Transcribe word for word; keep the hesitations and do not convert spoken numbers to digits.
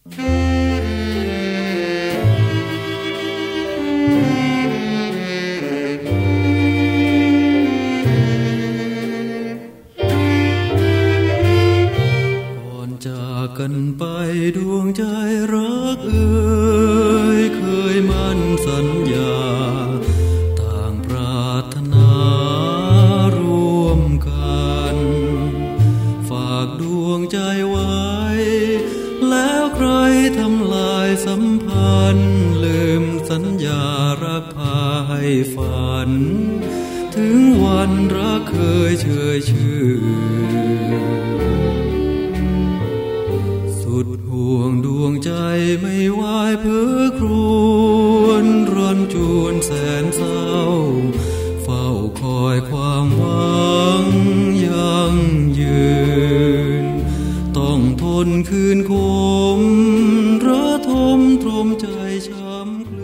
กันไปดวงใจรักเอ่ยเคยมั่นสัญญาต่างปรารถนาร่วมกันฝากดวงใจไว้แล้วใครทำลายสัมพันธ์ลืมสัญญารักพาให้ฝันถึงวันรักเคยเชยชื่อสุดห่วงดวงใจไม่ไหวเพ้อครวญร้อนจวนแสนเศร้าเฝ้าคอยความหวังยั่งยืนต้องทนคืนคมระทมตรมใจช้ำ